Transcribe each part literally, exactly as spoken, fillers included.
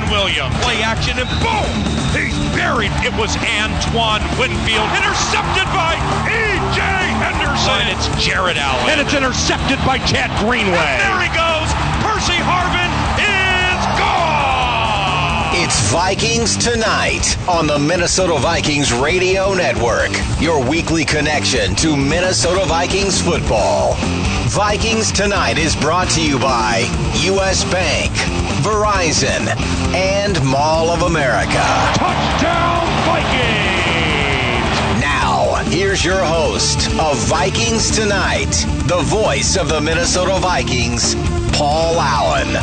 Quinnen Williams. Play action and boom! He's buried. It was Antoine Winfield. Intercepted by E J Henderson. And it's Jared Allen. And it's intercepted by Chad Greenway. And there he goes. Percy Harvin is gone. It's Vikings Tonight on the Minnesota Vikings Radio Network. Your weekly connection to Minnesota Vikings football. Vikings Tonight is brought to you by U S Bank, Verizon, and Mall of America. Touchdown Vikings! Now, here's your host of Vikings Tonight, the voice of the Minnesota Vikings, Paul Allen.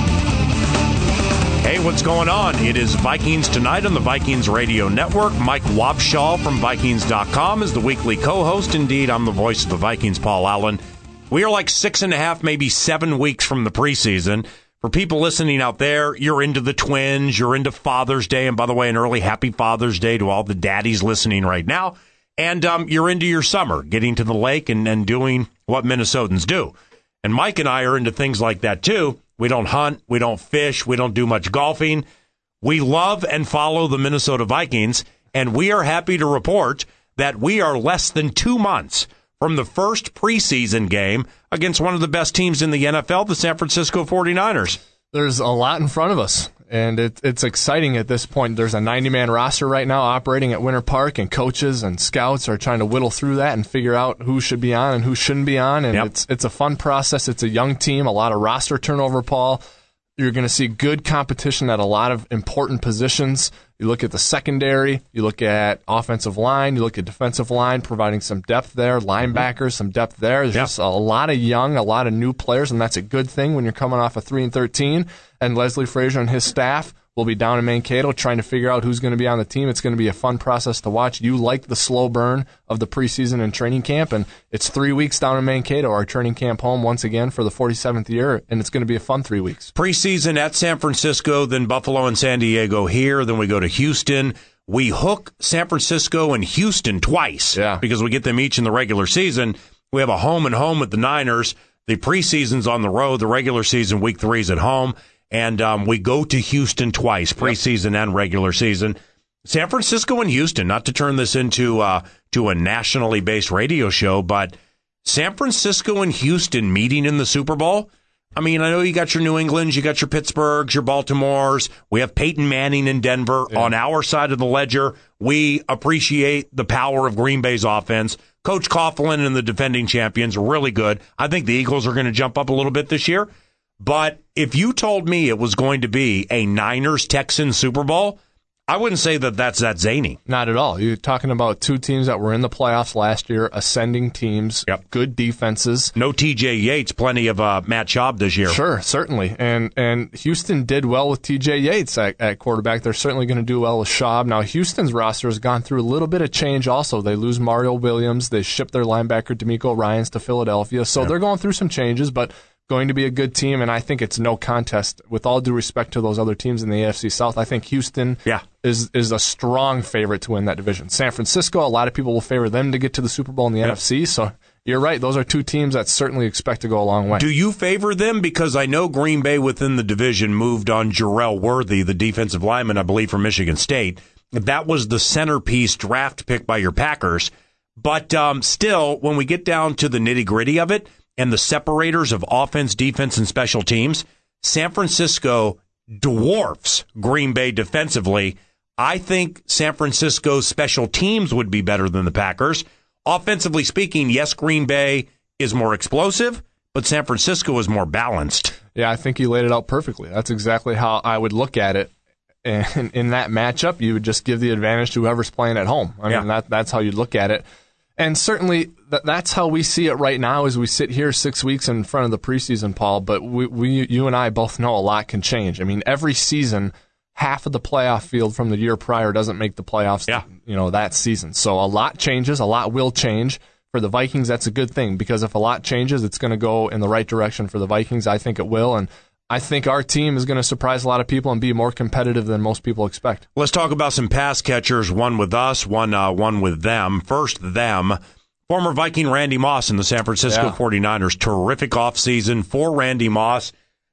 Hey, what's going on? It is Vikings Tonight on the Vikings Radio Network. Mike Wobschall from Vikings dot com is the weekly co-host. Indeed, I'm the voice of the Vikings, Paul Allen. We are like six and a half, maybe seven weeks from the preseason. For people listening out there, you're into the Twins, you're into Father's Day, and by the way, an early happy Father's Day to all the daddies listening right now. And um, you're into your summer, getting to the lake and, and doing what Minnesotans do. And Mike and I are into things like that too. We don't hunt, we don't fish, we don't do much golfing. We love and follow the Minnesota Vikings, and we are happy to report that we are less than two months from the first preseason game against one of the best teams in the N F L, the San Francisco forty-niners. There's a lot in front of us, and it, it's exciting at this point. There's a ninety-man roster right now operating at Winter Park, and coaches and scouts are trying to whittle through that and figure out who should be on and who shouldn't be on, and yep. it's it's a fun process. It's a young team, a lot of roster turnover, Paul. You're going to see good competition at a lot of important positions. You look at the secondary, you look at offensive line, you look at defensive line, providing some depth there, linebackers, some depth there. There's yep. just a lot of young, a lot of new players, and that's a good thing when you're coming off of three and thirteen. And Leslie Frazier and his staff will be down in Mankato trying to figure out who's going to be on the team. It's going to be a fun process to watch. You like the slow burn of the preseason and training camp, and it's three weeks down in Mankato, our training camp home once again for the forty-seventh year, and it's going to be a fun three weeks. Preseason at San Francisco, then Buffalo and San Diego here, then we go to Houston. We hook San Francisco and Houston twice yeah. because we get them each in the regular season. We have a home and home with the Niners. The preseason's on the road. The regular season, week three, is at home. And um, we go to Houston twice, preseason yep. and regular season. San Francisco and Houston, not to turn this into uh, to a nationally based radio show, but San Francisco and Houston meeting in the Super Bowl. I mean, I know you got your New Englands, you got your Pittsburghs, your Baltimores. We have Peyton Manning in Denver. Yeah. On our side of the ledger, we appreciate the power of Green Bay's offense. Coach Coughlin and the defending champions are really good. I think the Eagles are going to jump up a little bit this year. But if you told me it was going to be a Niners-Texans Super Bowl, I wouldn't say that that's that zany. Not at all. You're talking about two teams that were in the playoffs last year, ascending teams, yep. good defenses. No T J Yates, plenty of uh, Matt Schaub this year. Sure, certainly. And and Houston did well with T J Yates at, at quarterback. They're certainly going to do well with Schaub. Now, Houston's roster has gone through a little bit of change also. They lose Mario Williams. They ship their linebacker DeMeco Ryans to Philadelphia. So yep. they're going through some changes, but going to be a good team, and I think it's no contest. With all due respect to those other teams in the A F C South, I think Houston yeah. is is a strong favorite to win that division. San Francisco, a lot of people will favor them to get to the Super Bowl in the yeah. N F C, so you're right. Those are two teams that certainly expect to go a long way. Do you favor them? Because I know Green Bay within the division moved on Jarrell Worthy, the defensive lineman, I believe, from Michigan State. That was the centerpiece draft pick by your Packers. But um, still, when we get down to the nitty-gritty of it, and the separators of offense, defense, and special teams, San Francisco dwarfs Green Bay defensively. I think San Francisco's special teams would be better than the Packers. Offensively speaking, yes, Green Bay is more explosive, but San Francisco is more balanced. Yeah, I think you laid it out perfectly. That's exactly how I would look at it. And in that matchup, you would just give the advantage to whoever's playing at home. I mean, yeah. that, that's how you'd look at it. And certainly, th- that's how we see it right now as we sit here six weeks in front of the preseason, Paul. But we, we, you and I both know a lot can change. I mean, every season, half of the playoff field from the year prior doesn't make the playoffs, yeah. you know, that season. So a lot changes. A lot will change. For the Vikings, that's a good thing, because if a lot changes, it's going to go in the right direction for the Vikings. I think it will. And I think our team is going to surprise a lot of people and be more competitive than most people expect. Let's talk about some pass catchers, one with us, one uh, one with them. First, them. Former Viking Randy Moss in the San Francisco yeah. forty-niners. Terrific offseason for Randy Moss.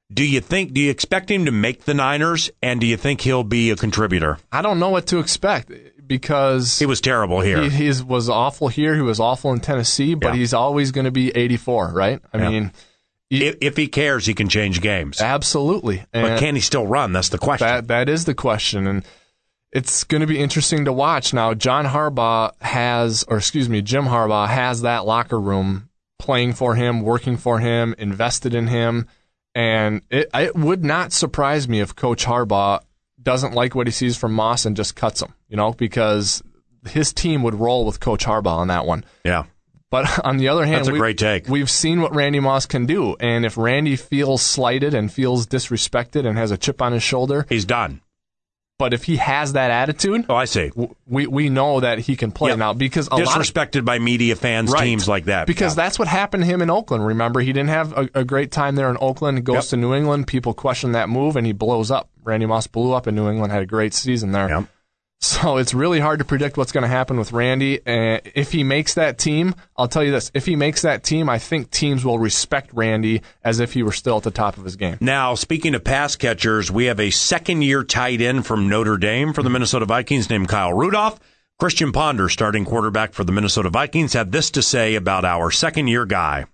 Do you think? Do you expect him to make the Niners, and do you think he'll be a contributor? I don't know what to expect because he was terrible here. He, he was awful here. He was awful in Tennessee, but yeah. he's always going to be eighty-four, right? I yeah. mean, he, if, if he cares, he can change games. Absolutely, and but can he still run? That's the question. That that is the question, and it's going to be interesting to watch. Now, John Harbaugh has, or excuse me, Jim Harbaugh has that locker room playing for him, working for him, invested in him. And it, it would not surprise me if Coach Harbaugh doesn't like what he sees from Moss and just cuts him, you know, because his team would roll with Coach Harbaugh on that one. Yeah. But on the other hand, That's a we, great take. we've seen what Randy Moss can do. And if Randy feels slighted and feels disrespected and has a chip on his shoulder, he's done. But if he has that attitude, oh, I see. We we know that he can play yep. now because a disrespected lot of, by media fans, right. teams like that. Because yeah. that's what happened to him in Oakland. Remember, he didn't have a, a great time there in Oakland. He goes yep. to New England. People question that move, and he blows up. Randy Moss blew up in New England. Had a great season there. Yep. So it's really hard to predict what's going to happen with Randy. Uh, if he makes that team, I'll tell you this. If he makes that team, I think teams will respect Randy as if he were still at the top of his game. Now, speaking of pass catchers, we have a second-year tight end from Notre Dame for the Minnesota Vikings named Kyle Rudolph. Christian Ponder, starting quarterback for the Minnesota Vikings, had this to say about our second-year guy.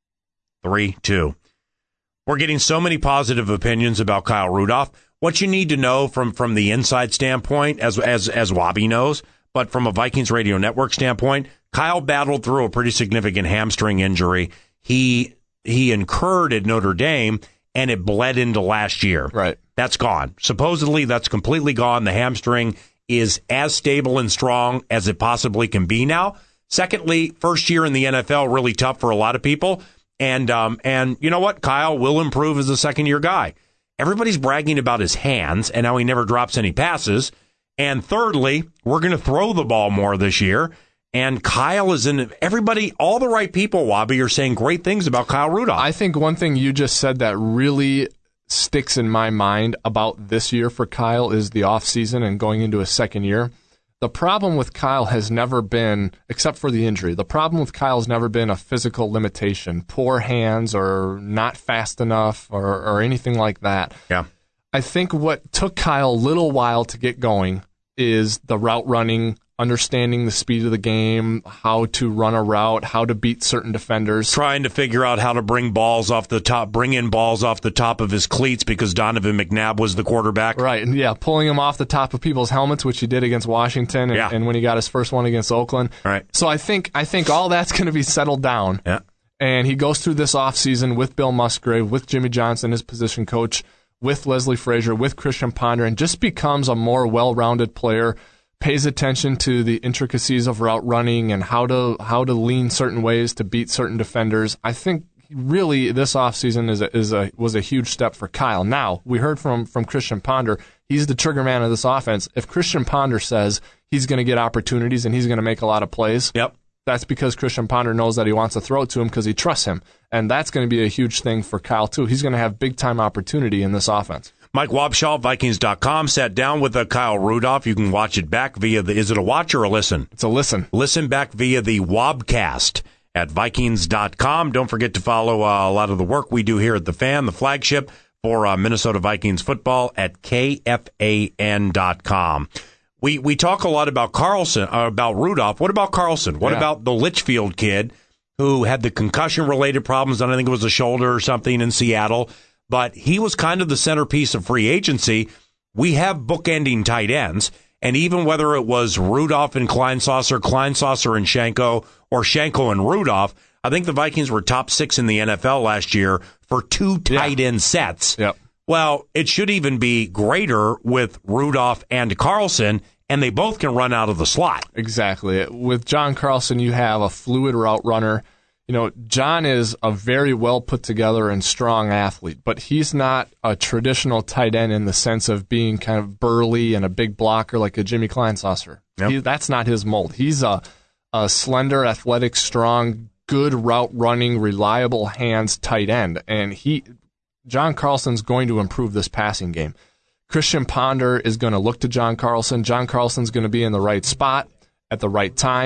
Three, two. We're getting so many positive opinions about Kyle Rudolph. What you need to know from, from the inside standpoint, as as as Wabi knows, but from a Vikings Radio Network standpoint, Kyle battled through a pretty significant hamstring injury. He he incurred at Notre Dame, and it bled into last year. Right. That's gone. Supposedly, that's completely gone. The hamstring is as stable and strong as it possibly can be now. Secondly, first year in the N F L, really tough for a lot of people. And um and you know what? Kyle will improve as a second-year guy. Everybody's bragging about his hands and how he never drops any passes. And thirdly, we're going to throw the ball more this year. And Kyle is in everybody, all the right people, Wabi, are saying great things about Kyle Rudolph. I think one thing you just said that really sticks in my mind about this year for Kyle is the offseason and going into his second year. The problem with Kyle has never been, except for the injury, the problem with Kyle has never been a physical limitation, poor hands or not fast enough or, or anything like that. Yeah. I think what took Kyle a little while to get going is the route running, understanding the speed of the game, how to run a route, how to beat certain defenders. Trying to figure out how to bring balls off the top, bring in balls off the top of his cleats because Donovan McNabb was the quarterback. Right, and yeah, pulling him off the top of people's helmets, which he did against Washington and, yeah. and when he got his first one against Oakland. Right. So I think I think all that's going to be settled down. Yeah. And he goes through this offseason with Bill Musgrave, with Jimmy Johnson, his position coach, with Leslie Frazier, with Christian Ponder, and just becomes a more well-rounded player, pays attention to the intricacies of route running and how to how to lean certain ways to beat certain defenders. I think really this offseason is a, is a was a huge step for Kyle. Now, we heard from from Christian Ponder, he's the trigger man of this offense. If Christian Ponder says he's going to get opportunities and he's going to make a lot of plays, yep. that's because Christian Ponder knows that he wants to throw it to him because he trusts him. And that's going to be a huge thing for Kyle, too. He's going to have big-time opportunity in this offense. Mike Wobschall, Vikings dot com, sat down with uh, Kyle Rudolph. You can watch it back via the, is it a watch or a listen? It's a listen. Listen back via the Wobcast at Vikings dot com. Don't forget to follow uh, a lot of the work we do here at The Fan, the flagship for uh, Minnesota Vikings football at K F A N dot com. We we talk a lot about Carlson, uh, about Rudolph. What about Carlson? What yeah. about the Litchfield kid who had the concussion-related problems, and I think it was a shoulder or something in Seattle, but he was kind of the centerpiece of free agency. We have bookending tight ends, and even whether it was Rudolph and Kleinsasser, Kleinsasser and Schenko, or Schenko and Rudolph, I think the Vikings were top six in the N F L last year for two tight end sets. Yep. Well, it should even be greater with Rudolph and Carlson, and they both can run out of the slot. Exactly. With John Carlson, you have a fluid route runner. You know, John is a very well put together and strong athlete, but he's not a traditional tight end in the sense of being kind of burly and a big blocker like a Jimmy Kleinsasser. Yep. He, that's not his mold. He's a, a slender, athletic, strong, good route running, reliable hands tight end, and he, John Carlson's going to improve this passing game. Christian Ponder is going to look to John Carlson. John Carlson's going to be in the right spot at the right time.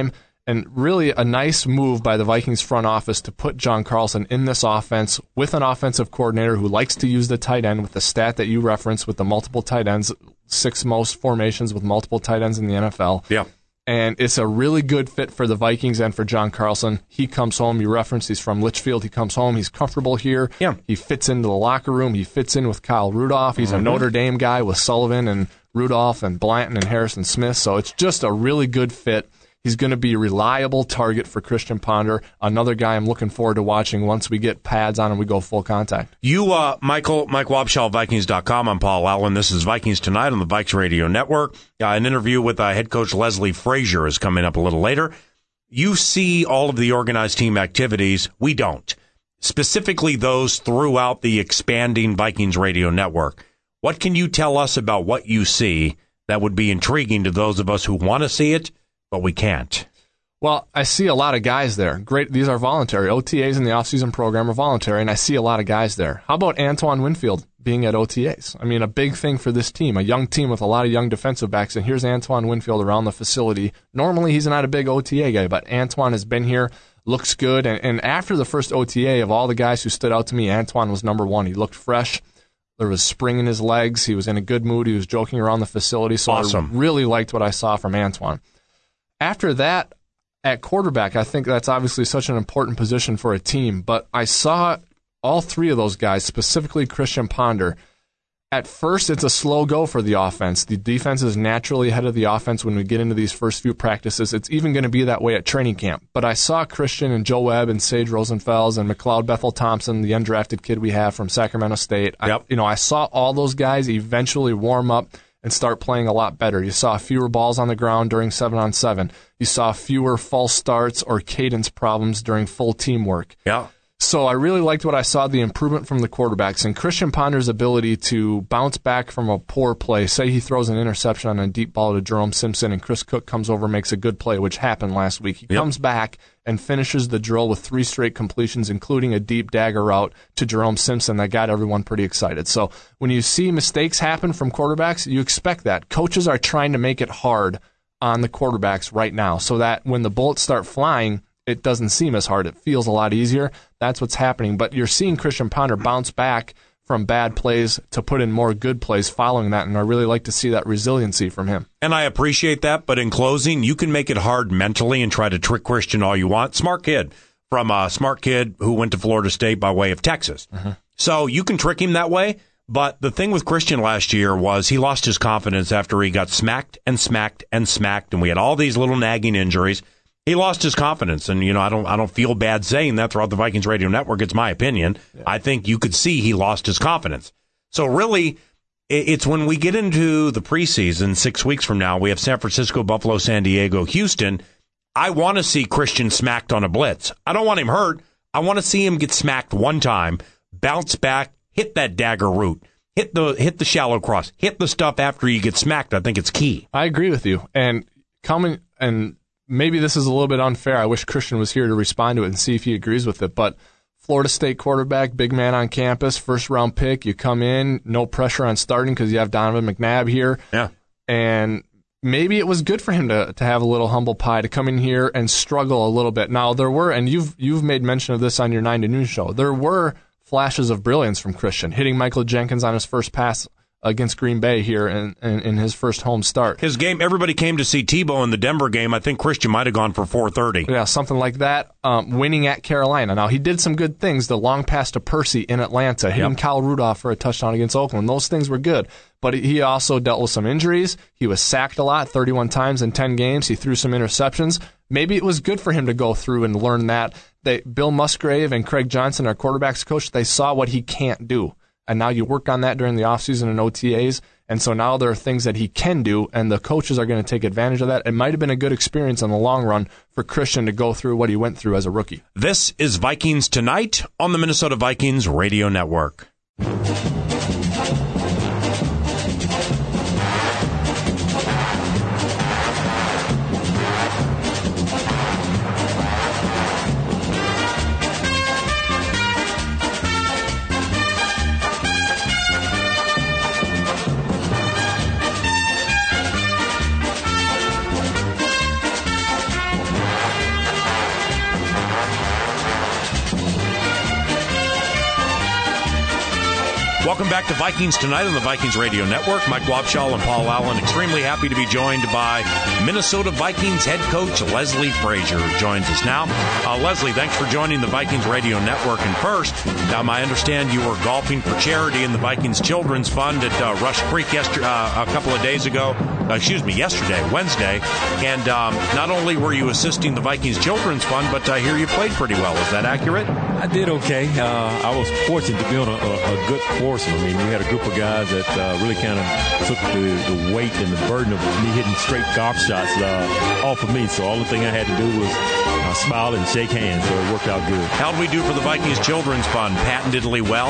And really a nice move by the Vikings front office to put John Carlson in this offense with an offensive coordinator who likes to use the tight end, with the stat that you referenced with the multiple tight ends, six most formations with multiple tight ends in the N F L. Yeah. And it's a really good fit for the Vikings and for John Carlson. He comes home. You referenced he's from Litchfield. He comes home. He's comfortable here. Yeah. He fits into the locker room. He fits in with Kyle Rudolph. He's mm-hmm. a Notre Dame guy with Sullivan and Rudolph and Blanton and Harrison Smith. So it's just a really good fit. He's going to be a reliable target for Christian Ponder, another guy I'm looking forward to watching once we get pads on and we go full contact. You, uh, Michael, Mike Wobschall, Vikings dot com. I'm Paul Allen. This is Vikings Tonight on the Vikes Radio Network. Uh, an interview with uh, head coach Leslie Frazier is coming up a little later. You see all of the organized team activities. We don't. Specifically those throughout the expanding Vikings Radio Network. What can you tell us about what you see that would be intriguing to those of us who want to see it, but we can't? Well, I see a lot of guys there. Great, these are voluntary. O T As in the offseason program are voluntary, and I see a lot of guys there. How about Antoine Winfield being at O T As? I mean, a big thing for this team, a young team with a lot of young defensive backs, and here's Antoine Winfield around the facility. Normally, he's not a big O T A guy, but Antoine has been here, looks good, and, and after the first O T A, of all the guys who stood out to me, Antoine was number one. He looked fresh. There was spring in his legs. He was in a good mood. He was joking around the facility, so awesome. I really liked what I saw from Antoine. After that, at quarterback, I think that's obviously such an important position for a team, but I saw all three of those guys, specifically Christian Ponder. At first, it's a slow go for the offense. The defense is naturally ahead of the offense when we get into these first few practices. It's even going to be that way at training camp. But I saw Christian and Joe Webb and Sage Rosenfels and McLeod Bethel Thompson, the undrafted kid we have from Sacramento State. Yep. I, you know, I saw all those guys eventually warm up and start playing a lot better. You saw fewer balls on the ground during seven on seven. You saw fewer false starts or cadence problems during full teamwork. Yeah. So I really liked what I saw, the improvement from the quarterbacks, and Christian Ponder's ability to bounce back from a poor play. Say he throws an interception on a deep ball to Jerome Simpson and Chris Cook comes over and makes a good play, which happened last week. He yep. comes back and finishes the drill with three straight completions, including a deep dagger route to Jerome Simpson that got everyone pretty excited. So when you see mistakes happen from quarterbacks, you expect that. Coaches are trying to make it hard on the quarterbacks right now so that when the bullets start flying, it doesn't seem as hard. It feels a lot easier. That's what's happening. But you're seeing Christian Ponder bounce back from bad plays to put in more good plays following that, and I really like to see that resiliency from him. And I appreciate that, but in closing, you can make it hard mentally and try to trick Christian all you want. Smart kid from a smart kid who went to Florida State by way of Texas. Mm-hmm. So you can trick him that way, but the thing with Christian last year was he lost his confidence after he got smacked and smacked and smacked, and we had all these little nagging injuries. He lost his confidence, and you know I don't I don't feel bad saying that throughout the Vikings Radio Network. It's my opinion. Yeah. I think you could see he lost his confidence. So really, it's when we get into the preseason six weeks from now, we have San Francisco, Buffalo, San Diego, Houston. I want to see Christian smacked on a blitz. I don't want him hurt. I want to see him get smacked one time, bounce back, hit that dagger route, hit the hit the shallow cross, hit the stuff after you get smacked. I think it's key. I agree with you. And coming and. Maybe this is a little bit unfair. I wish Christian was here to respond to it and see if he agrees with it. But Florida State quarterback, big man on campus, first round pick. You come in, no pressure on starting because you have Donovan McNabb here. Yeah. And maybe it was good for him to to have a little humble pie, to come in here and struggle a little bit. Now there were, and you've you've made mention of this on your nine to noon show. There were flashes of brilliance from Christian, hitting Michael Jenkins on his first pass against Green Bay here in, in, in his first home start. His game, everybody came to see Tebow in the Denver game. I think Christian might have gone for four thirty. Yeah, something like that. Um, winning at Carolina. Now, he did some good things. The long pass to Percy in Atlanta, hitting yep. Kyle Rudolph for a touchdown against Oakland. Those things were good. But he also dealt with some injuries. He was sacked a lot, thirty-one times in ten games. He threw some interceptions. Maybe it was good for him to go through and learn that. They, Bill Musgrave and Craig Johnson, our quarterbacks coach, they saw what he can't do. And now you work on that during the offseason and O T As. And so now there are things that he can do, and the coaches are going to take advantage of that. It might have been a good experience in the long run for Christian to go through what he went through as a rookie. This is Vikings Tonight on the Minnesota Vikings Radio Network. Welcome back to Vikings Tonight on the Vikings Radio Network. Mike Wobschall and Paul Allen. Extremely happy to be joined by Minnesota Vikings head coach Leslie Frazier, who joins us now. Uh, Leslie, thanks for joining the Vikings Radio Network. And first, um, I understand you were golfing for charity in the Vikings Children's Fund at uh, Rush Creek yesterday, uh, a couple of days ago. Uh, excuse me, yesterday, Wednesday. And um, not only were you assisting the Vikings Children's Fund, but I hear you played pretty well. Is that accurate? I did okay. Uh, I was fortunate to be on a, a, a good course. I mean, we had a group of guys that uh, really kind of took the, the weight and the burden of me hitting straight golf shots uh, off of me. So all the thing I had to do was uh, smile and shake hands. So it worked out good. How'd we do for the Vikings Children's Fund? Patentedly well?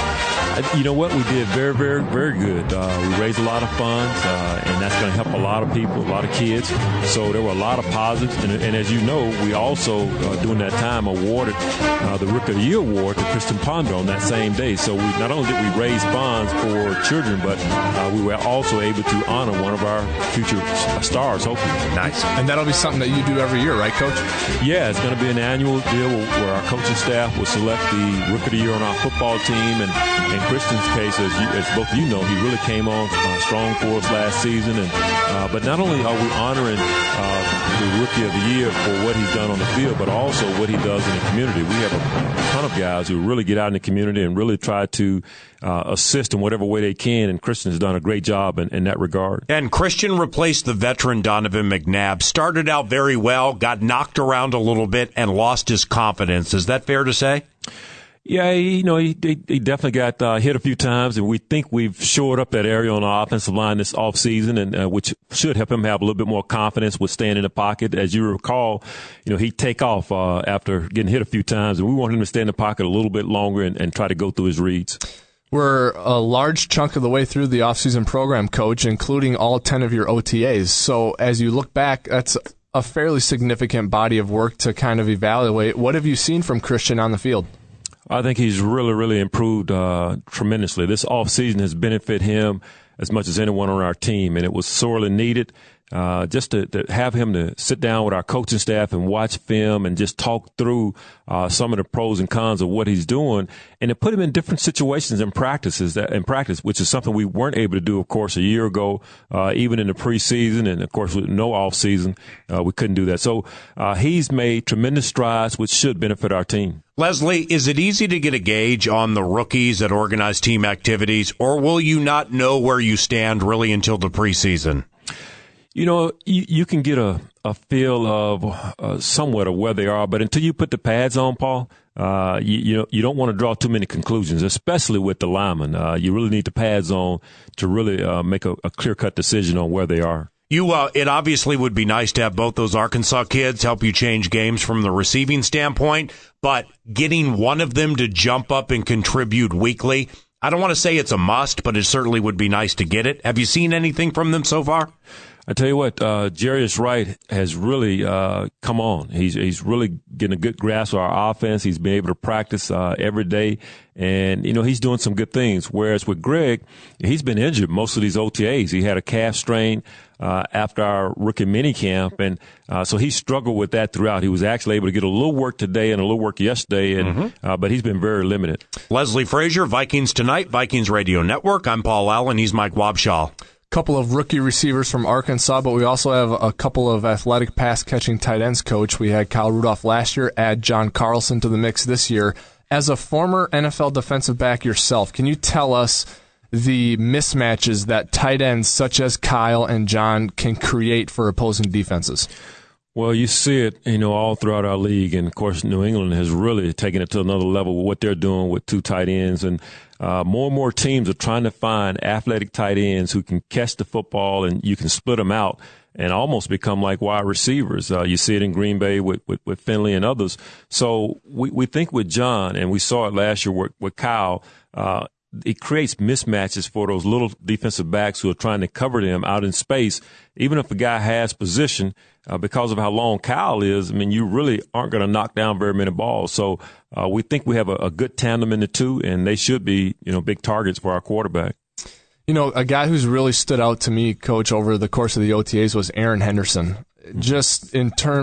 You know what? We did very, very, very good. Uh, we raised a lot of funds, uh, and that's going to help a lot of people, a lot of kids. So there were a lot of positives. And, and as you know, we also, uh, during that time, awarded uh, the Rookie of the Year Award to Christian Ponder on that same day. So we not only did we raise funds for children, but uh, we were also able to honor one of our future stars, hopefully. Nice. And that'll be something that you do every year, right, Coach? Yeah, it's going to be an annual deal where our coaching staff will select the Rookie of the Year on our football team. And in Christian's case, as, you, as both you know, he really came on uh, strong for us last season. And uh, but not only are we honoring uh, the Rookie of the Year for what he's done on the field, but also what he does in the community. We have a, a ton of guys who really get out in the community and really try to uh, assist in whatever way they can. And Christian has done a great job in, in that regard. And Christian replaced the veteran Donovan McNabb. Started out very well, got knocked around a little bit, and lost his confidence. Is that fair to say? Yeah, you know, he, he definitely got uh, hit a few times, and we think we've shored up that area on the offensive line this offseason, and uh, which should help him have a little bit more confidence with staying in the pocket. As you recall, you know, he'd take off uh, after getting hit a few times, and we want him to stay in the pocket a little bit longer and, and try to go through his reads. We're a large chunk of the way through the offseason program, Coach, including all ten of your O T As. So as you look back, that's a fairly significant body of work to kind of evaluate. What have you seen from Christian on the field? I think he's really, really improved uh, tremendously. This offseason has benefited him as much as anyone on our team, and it was sorely needed. Uh, just to, to have him to sit down with our coaching staff and watch film and just talk through uh, some of the pros and cons of what he's doing, and to put him in different situations and practices that in practice, which is something we weren't able to do, of course, a year ago, uh, even in the preseason, and of course with no off season, uh, we couldn't do that. So uh, he's made tremendous strides, which should benefit our team. Leslie, is it easy to get a gauge on the rookies that organize team activities, or will you not know where you stand really until the preseason? You know, you, you can get a, a feel of uh, somewhat of where they are, but until you put the pads on, Paul, uh, you, you, know, you don't want to draw too many conclusions, especially with the linemen. Uh, you really need the pads on to really uh, make a, a clear-cut decision on where they are. You, uh, it obviously would be nice to have both those Arkansas kids help you change games from the receiving standpoint, but getting one of them to jump up and contribute weekly, I don't want to say it's a must, but it certainly would be nice to get it. Have you seen anything from them so far? I tell you what, uh, Jarius Wright has really uh, come on. He's he's really getting a good grasp of our offense. He's been able to practice uh, every day, and you know he's doing some good things. Whereas with Greg, he's been injured most of these O T As. He had a calf strain uh, after our rookie minicamp, and uh, so he struggled with that throughout. He was actually able to get a little work today and a little work yesterday, and mm-hmm. uh, but he's been very limited. Leslie Frazier, Vikings Tonight, Vikings Radio Network. I'm Paul Allen. He's Mike Wobschall. Couple of rookie receivers from Arkansas, but we also have a couple of athletic pass-catching tight ends, Coach. We had Kyle Rudolph last year, add John Carlson to the mix this year. As a former N F L defensive back yourself, can you tell us the mismatches that tight ends such as Kyle and John can create for opposing defenses? Well, you see it, you know, all throughout our league, and of course, New England has really taken it to another level with what they're doing with two tight ends, and uh, more and more teams are trying to find athletic tight ends who can catch the football, and you can split them out and almost become like wide receivers. Uh, you see it in Green Bay with, with, with Finley and others. So we, we think with John, and we saw it last year with, with Kyle, uh, it creates mismatches for those little defensive backs who are trying to cover them out in space. Even if a guy has position, uh, because of how long Kyle is, I mean, you really aren't going to knock down very many balls. So uh, we think we have a, a good tandem in the two, and they should be, you know, big targets for our quarterback. You know, a guy who's really stood out to me, Coach, over the course of the O T As was Aaron Henderson. Just in terms,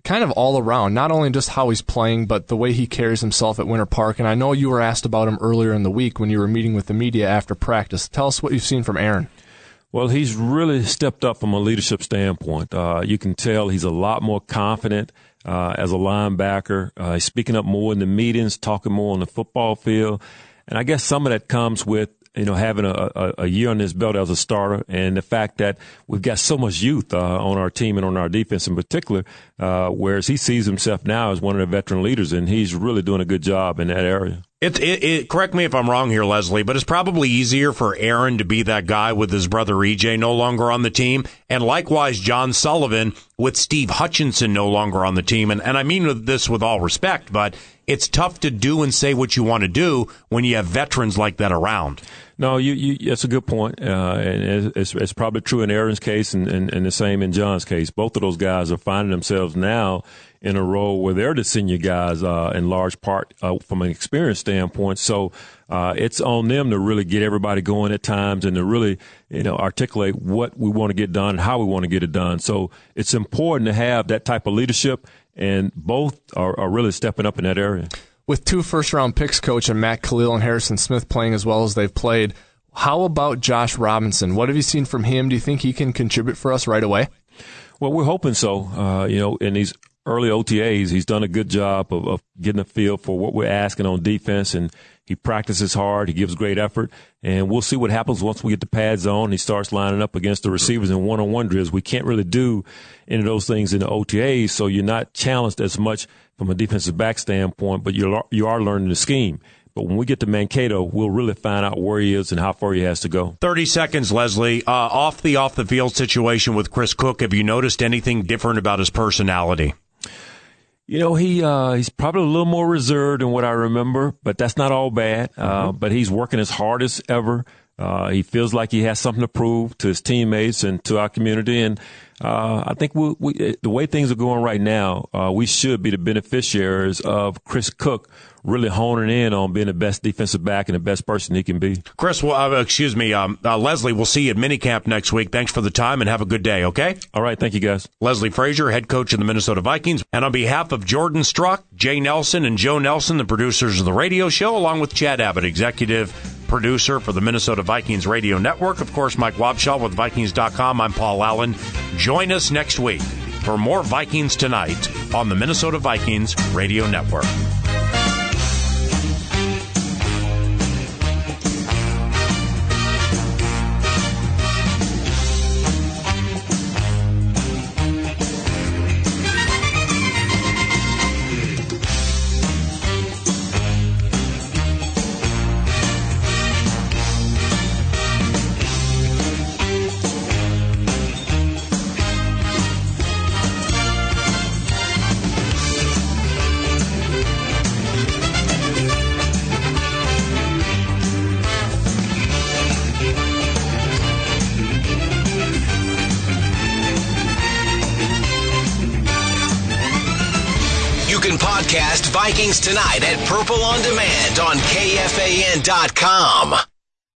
kind of all around, not only just how he's playing, but the way he carries himself at Winter Park. And I know you were asked about him earlier in the week when you were meeting with the media after practice. Tell us what you've seen from Aaron. Well, he's really stepped up from a leadership standpoint. Uh, you can tell he's a lot more confident uh, as a linebacker. Uh, he's speaking up more in the meetings, talking more on the football field. And I guess some of that comes with, you know, having a, a, a year on his belt as a starter, and the fact that we've got so much youth uh, on our team and on our defense in particular, uh, whereas he sees himself now as one of the veteran leaders, and he's really doing a good job in that area. It, it, it, correct me if I'm wrong here, Leslie, but it's probably easier for Aaron to be that guy with his brother E J no longer on the team, and likewise John Sullivan with Steve Hutchinson no longer on the team. And, and I mean this with all respect, but it's tough to do and say what you want to do when you have veterans like that around. No, you, you, that's a good point. Uh, and it's, it's probably true in Aaron's case and, and, and the same in John's case. Both of those guys are finding themselves now in a role where they're the senior guys uh, in large part uh, from an experience standpoint. So uh, it's on them to really get everybody going at times and to really, you know, articulate what we want to get done and how we want to get it done. So it's important to have that type of leadership, and both are, are really stepping up in that area. With two first-round picks, Coach, and Matt Khalil and Harrison Smith playing as well as they've played, how about Josh Robinson? What have you seen from him? Do you think he can contribute for us right away? Well, we're hoping so. Uh, you know, in these early O T As, he's done a good job of, of getting a feel for what we're asking on defense, and he practices hard. He gives great effort, and we'll see what happens once we get the pads on. He starts lining up against the receivers in one-on-one drills. We can't really do any of those things in the O T As, so you're not challenged as much from a defensive back standpoint, but you're, you are learning the scheme. But when we get to Mankato, we'll really find out where he is and how far he has to go. thirty seconds, Leslie. Uh, off the off-the-field situation with Chris Cook, have you noticed anything different about his personality? You know, he uh, he's probably a little more reserved than what I remember, but that's not all bad. Uh, mm-hmm. But he's working as hard as ever. Uh, he feels like he has something to prove to his teammates and to our community. And uh, I think we, we, the way things are going right now, uh, we should be the beneficiaries of Chris Cook really honing in on being the best defensive back and the best person he can be. Chris, well, uh, excuse me, um, uh, Leslie, we'll see you at minicamp next week. Thanks for the time and have a good day, okay? All right, thank you, guys. Leslie Frazier, head coach of the Minnesota Vikings. And on behalf of Jordan Struck, Jay Nelson, and Joe Nelson, the producers of the radio show, along with Chad Abbott, executive producer for the Minnesota Vikings Radio Network. Of course, Mike Wobschall with Vikings dot com. I'm Paul Allen. Join us next week for more Vikings Tonight on the Minnesota Vikings Radio Network. Vikings Tonight at Purple On Demand on K F A N dot com.